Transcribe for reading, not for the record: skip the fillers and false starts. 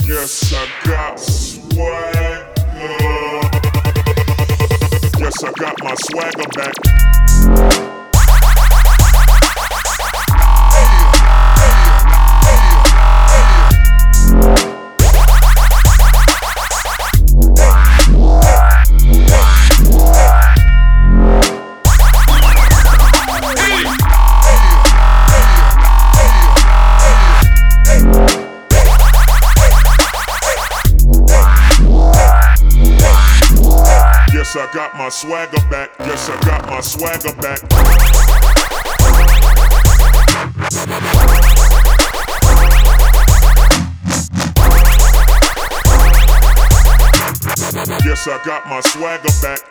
Yes, I got swagger. Yes, I got my swagger back. Yes, I got my swagger back. Yes, I got my swagger back. Yes, I got my swagger back.